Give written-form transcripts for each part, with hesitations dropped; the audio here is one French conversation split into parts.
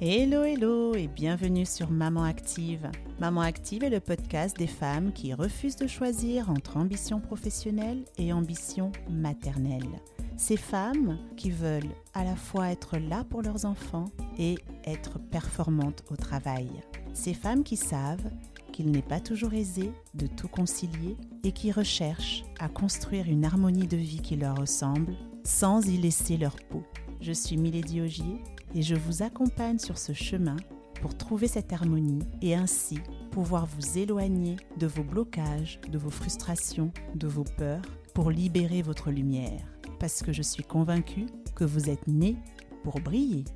Hello et bienvenue sur Maman Active. Maman Active est le podcast des femmes qui refusent de choisir entre ambition professionnelle et ambition maternelle. Ces femmes qui veulent à la fois être là pour leurs enfants et être performantes au travail. Ces femmes qui savent qu'il n'est pas toujours aisé de tout concilier et qui recherchent à construire une harmonie de vie qui leur ressemble sans y laisser leur peau. Je suis Milady Ogier et je vous accompagne sur ce chemin pour trouver cette harmonie et ainsi pouvoir vous éloigner de vos blocages, de vos frustrations, de vos peurs pour libérer votre lumière. Parce que je suis convaincue que vous êtes nés pour briller.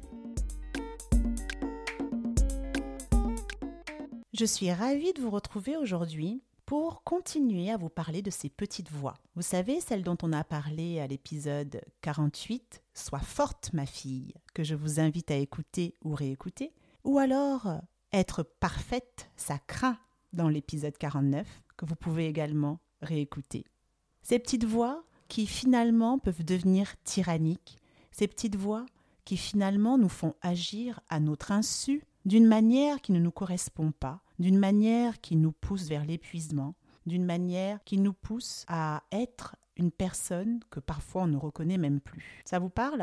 Je suis ravie de vous retrouver aujourd'hui pour continuer à vous parler de ces petites voix. Vous savez, celles dont on a parlé à l'épisode 48, « Sois forte ma fille », que je vous invite à écouter ou réécouter, ou alors « Être parfaite, ça craint » dans l'épisode 49, que vous pouvez également réécouter. Ces petites voix qui finalement peuvent devenir tyranniques, ces petites voix qui finalement nous font agir à notre insu d'une manière qui ne nous correspond pas, d'une manière qui nous pousse vers l'épuisement, d'une manière qui nous pousse à être une personne que parfois on ne reconnaît même plus. Ça vous parle ?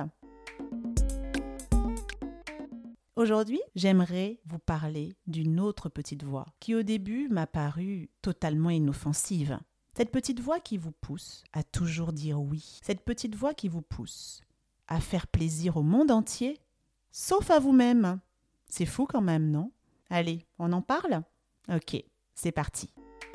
Aujourd'hui, j'aimerais vous parler d'une autre petite voix qui au début m'a paru totalement inoffensive. Cette petite voix qui vous pousse à toujours dire oui. Cette petite voix qui vous pousse à faire plaisir au monde entier, sauf à vous-même. C'est fou quand même, non ? Allez, on en parle ? Ok, c'est parti.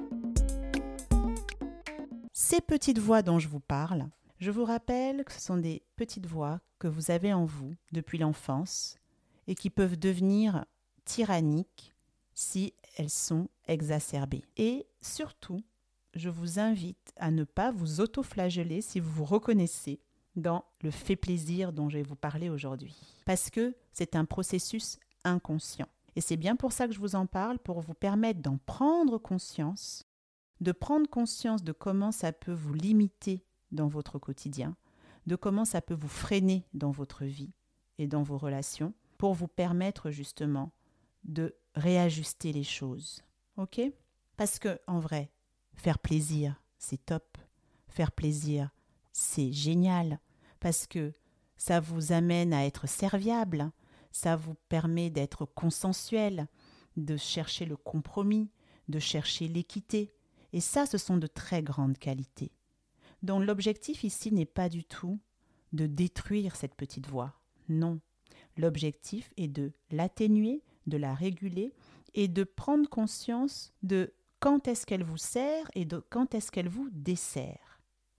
Ces petites voix dont je vous parle, je vous rappelle que ce sont des petites voix que vous avez en vous depuis l'enfance et qui peuvent devenir tyranniques si elles sont exacerbées. Et surtout, je vous invite à ne pas vous auto-flageller si vous vous reconnaissez dans le fait plaisir dont je vais vous parler aujourd'hui. Parce que c'est un processus inconscient. Et c'est bien pour ça que je vous en parle, pour vous permettre d'en prendre conscience, de prendre conscience de comment ça peut vous limiter dans votre quotidien, de comment ça peut vous freiner dans votre vie et dans vos relations, pour vous permettre justement de réajuster les choses. Ok ? Parce que, en vrai, faire plaisir, c'est top. Faire plaisir, c'est génial. Parce que ça vous amène à être serviable. Ça vous permet d'être consensuel, de chercher le compromis, de chercher l'équité. Et ça, ce sont de très grandes qualités. Donc l'objectif ici n'est pas du tout de détruire cette petite voix. Non. L'objectif est de l'atténuer, de la réguler et de prendre conscience de quand est-ce qu'elle vous sert et de quand est-ce qu'elle vous dessert. Ok ?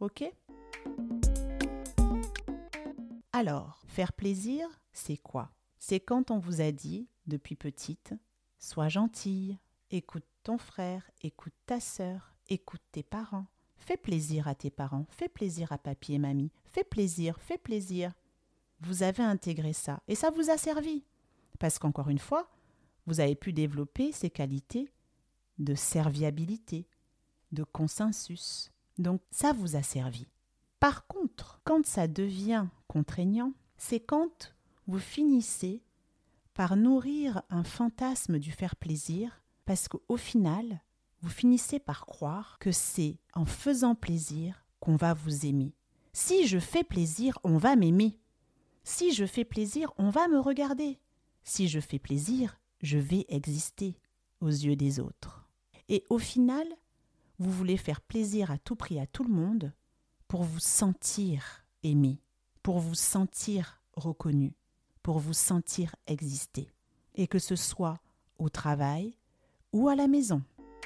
Alors, faire plaisir, c'est quoi ? C'est quand on vous a dit, depuis petite, sois gentille, écoute ton frère, écoute ta sœur, écoute tes parents, fais plaisir à tes parents, fais plaisir à papy et mamie, fais plaisir. Vous avez intégré ça et ça vous a servi. Parce qu'encore une fois, vous avez pu développer ces qualités de serviabilité, de consensus. Donc ça vous a servi. Par contre, quand ça devient contraignant, c'est quand vous finissez par nourrir un fantasme du faire plaisir parce qu'au final, vous finissez par croire que c'est en faisant plaisir qu'on va vous aimer. Si je fais plaisir, on va m'aimer. Si je fais plaisir, on va me regarder. Si je fais plaisir, je vais exister aux yeux des autres. Et au final, vous voulez faire plaisir à tout prix à tout le monde pour vous sentir aimé, pour vous sentir reconnu, pour vous sentir exister, et que ce soit au travail ou à la maison.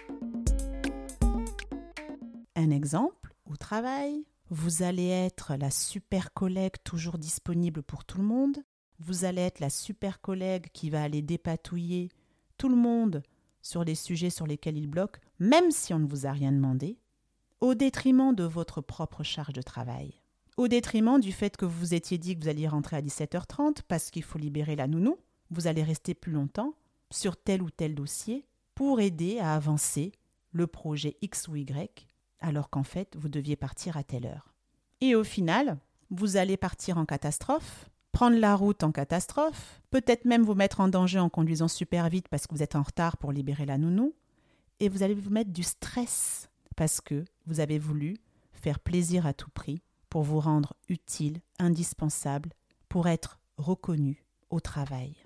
Un exemple, au travail, vous allez être la super collègue toujours disponible pour tout le monde, vous allez être la super collègue qui va aller dépatouiller tout le monde sur les sujets sur lesquels il bloque, même si on ne vous a rien demandé, au détriment de votre propre charge de travail. Au détriment du fait que vous vous étiez dit que vous alliez rentrer à 17h30 parce qu'il faut libérer la nounou, vous allez rester plus longtemps sur tel ou tel dossier pour aider à avancer le projet X ou Y, alors qu'en fait, vous deviez partir à telle heure. Et au final, vous allez partir en catastrophe prendre la route en catastrophe, peut-être même vous mettre en danger en conduisant super vite parce que vous êtes en retard pour libérer la nounou, et vous allez vous mettre du stress parce que vous avez voulu faire plaisir à tout prix pour vous rendre utile, indispensable, pour être reconnu au travail.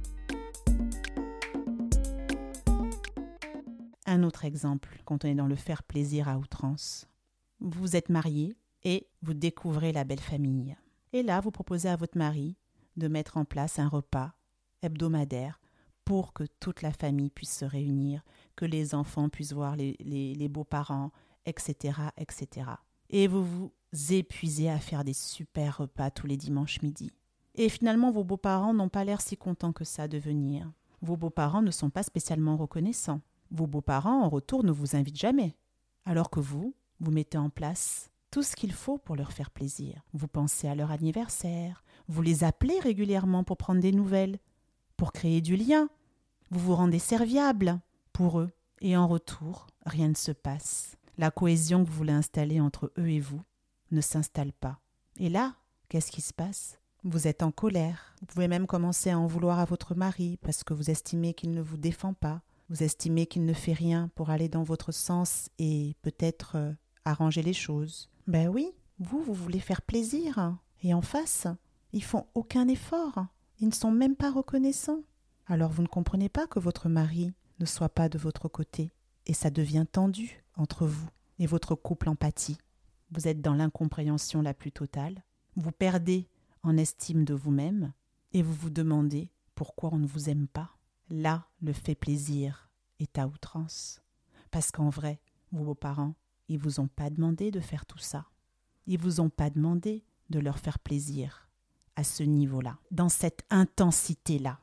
Un autre exemple, quand on est dans le faire plaisir à outrance. Vous êtes marié et vous découvrez la belle famille. Et là, vous proposez à votre mari de mettre en place un repas hebdomadaire pour que toute la famille puisse se réunir, que les enfants puissent voir les beaux-parents, etc., etc. Et vous vous épuisez à faire des super repas tous les dimanches midi. Et finalement, vos beaux-parents n'ont pas l'air si contents que ça de venir. Vos beaux-parents ne sont pas spécialement reconnaissants. Vos beaux-parents, en retour, ne vous invitent jamais. Alors que vous mettez en place tout ce qu'il faut pour leur faire plaisir. Vous pensez à leur anniversaire, vous les appelez régulièrement pour prendre des nouvelles, pour créer du lien. Vous vous rendez serviable pour eux. Et en retour, rien ne se passe. La cohésion que vous voulez installer entre eux et vous ne s'installe pas. Et là, qu'est-ce qui se passe ? Vous êtes en colère. Vous pouvez même commencer à en vouloir à votre mari parce que vous estimez qu'il ne vous défend pas. Vous estimez qu'il ne fait rien pour aller dans votre sens et peut-être arranger les choses. Ben oui, vous voulez faire plaisir. Et en face, ils font aucun effort. Ils ne sont même pas reconnaissants. Alors vous ne comprenez pas que votre mari ne soit pas de votre côté. Et ça devient tendu entre vous et votre couple en pâtit. Vous êtes dans l'incompréhension la plus totale. Vous perdez en estime de vous-même et vous vous demandez pourquoi on ne vous aime pas. Là, le fait plaisir est à outrance. Parce qu'en vrai, vos beaux-parents, ils vous ont pas demandé de faire tout ça. Ils vous ont pas demandé de leur faire plaisir à ce niveau-là, dans cette intensité-là.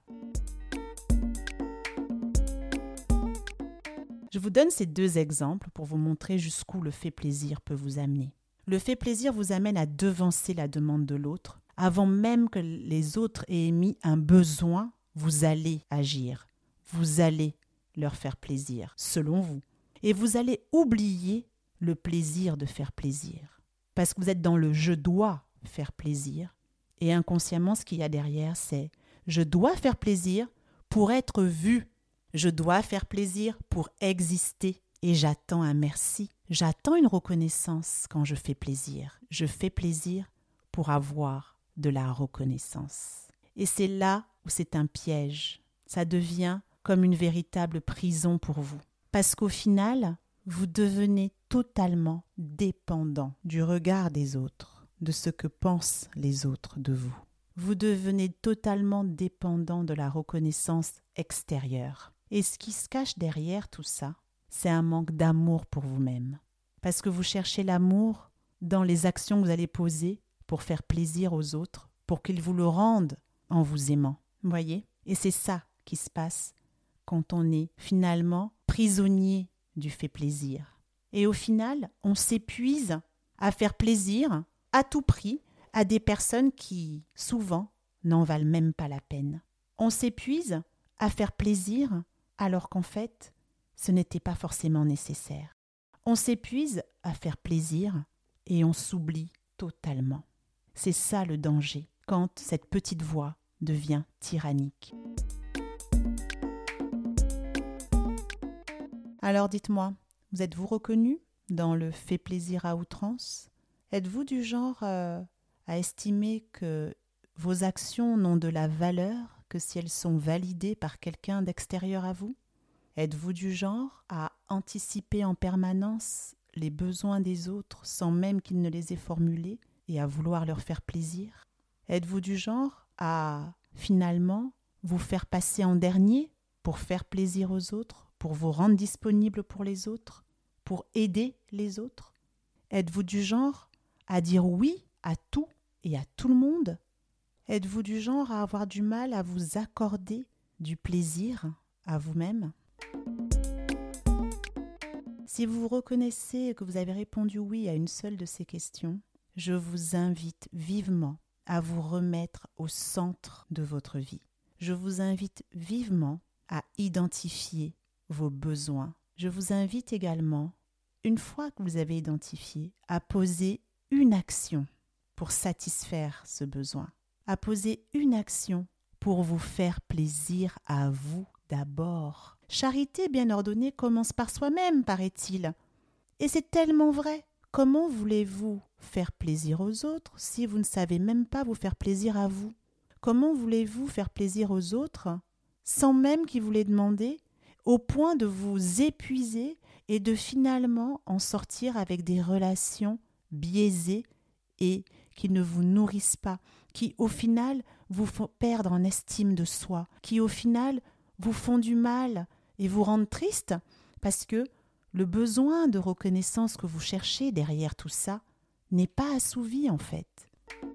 Je vous donne ces deux exemples pour vous montrer jusqu'où le fait plaisir peut vous amener. Le fait plaisir vous amène à devancer la demande de l'autre. Avant même que les autres aient émis un besoin, vous allez agir. Vous allez leur faire plaisir, selon vous. Et vous allez oublier le plaisir de faire plaisir. Parce que vous êtes dans le « je dois faire plaisir ». Et inconsciemment, ce qu'il y a derrière, c'est « je dois faire plaisir pour être vu ». Je dois faire plaisir pour exister et j'attends un merci. J'attends une reconnaissance quand je fais plaisir. Je fais plaisir pour avoir de la reconnaissance. Et c'est là où c'est un piège. Ça devient comme une véritable prison pour vous. Parce qu'au final, vous devenez totalement dépendant du regard des autres, de ce que pensent les autres de vous. Vous devenez totalement dépendant de la reconnaissance extérieure. Et ce qui se cache derrière tout ça, c'est un manque d'amour pour vous-même. Parce que vous cherchez l'amour dans les actions que vous allez poser pour faire plaisir aux autres, pour qu'ils vous le rendent en vous aimant. Vous voyez ? Et c'est ça qui se passe quand on est finalement prisonnier du fait plaisir. Et au final, on s'épuise à faire plaisir à tout prix à des personnes qui, souvent, n'en valent même pas la peine. On s'épuise à faire plaisir alors qu'en fait, ce n'était pas forcément nécessaire. On s'épuise à faire plaisir et on s'oublie totalement. C'est ça le danger, quand cette petite voix devient tyrannique. Alors dites-moi, vous êtes-vous reconnu dans le fait plaisir à outrance ? Êtes-vous du genre à estimer que vos actions n'ont de la valeur que si elles sont validées par quelqu'un d'extérieur à vous ? Êtes-vous du genre à anticiper en permanence les besoins des autres sans même qu'ils ne les aient formulés et à vouloir leur faire plaisir ? Êtes-vous du genre à finalement vous faire passer en dernier pour faire plaisir aux autres, pour vous rendre disponible pour les autres, pour aider les autres ? Êtes-vous du genre à dire oui à tout et à tout le monde ? Êtes-vous du genre à avoir du mal à vous accorder du plaisir à vous-même ? Si vous vous reconnaissez que vous avez répondu oui à une seule de ces questions, je vous invite vivement à vous remettre au centre de votre vie. Je vous invite vivement à identifier vos besoins. Je vous invite également, une fois que vous avez identifié, à poser une action pour satisfaire ce besoin. à poser une action pour vous faire plaisir à vous d'abord. Charité bien ordonnée commence par soi-même, paraît-il. Et c'est tellement vrai. Comment voulez-vous faire plaisir aux autres si vous ne savez même pas vous faire plaisir à vous? Comment voulez-vous faire plaisir aux autres sans même qu'ils vous l'aient demandé, au point de vous épuiser et de finalement en sortir avec des relations biaisées et qui ne vous nourrissent pas, qui au final vous font perdre en estime de soi, qui au final vous font du mal et vous rendent triste parce que le besoin de reconnaissance que vous cherchez derrière tout ça n'est pas assouvi en fait.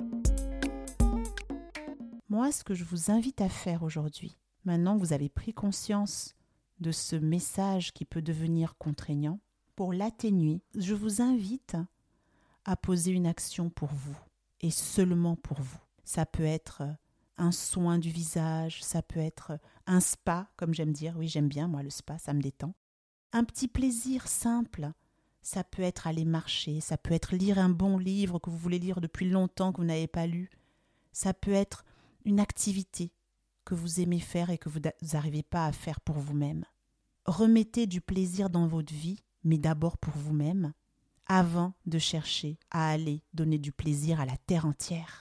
Moi, ce que je vous invite à faire aujourd'hui, maintenant que vous avez pris conscience de ce message qui peut devenir contraignant, pour l'atténuer, je vous invite à poser une action pour vous et seulement pour vous. Ça peut être un soin du visage, ça peut être un spa, comme j'aime dire. Oui, j'aime bien, moi, le spa, ça me détend. Un petit plaisir simple, ça peut être aller marcher, ça peut être lire un bon livre que vous voulez lire depuis longtemps que vous n'avez pas lu. Ça peut être une activité que vous aimez faire et que vous n'arrivez pas à faire pour vous-même. Remettez du plaisir dans votre vie, mais d'abord pour vous-même, avant de chercher à aller donner du plaisir à la terre entière.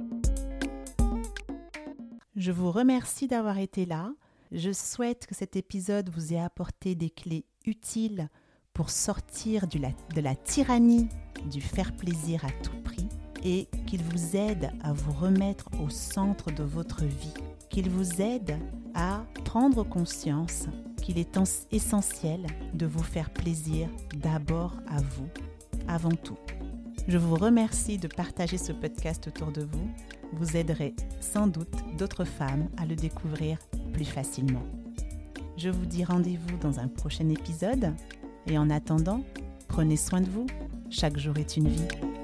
Je vous remercie d'avoir été là. Je souhaite que cet épisode vous ait apporté des clés utiles pour sortir de la tyrannie du faire plaisir à tout prix et qu'il vous aide à vous remettre au centre de votre vie, qu'il vous aide à prendre conscience qu'il est essentiel de vous faire plaisir d'abord à vous, avant tout. Je vous remercie de partager ce podcast autour de vous. Vous aiderez sans doute d'autres femmes à le découvrir plus facilement. Je vous dis rendez-vous dans un prochain épisode et en attendant, prenez soin de vous. Chaque jour est une vie.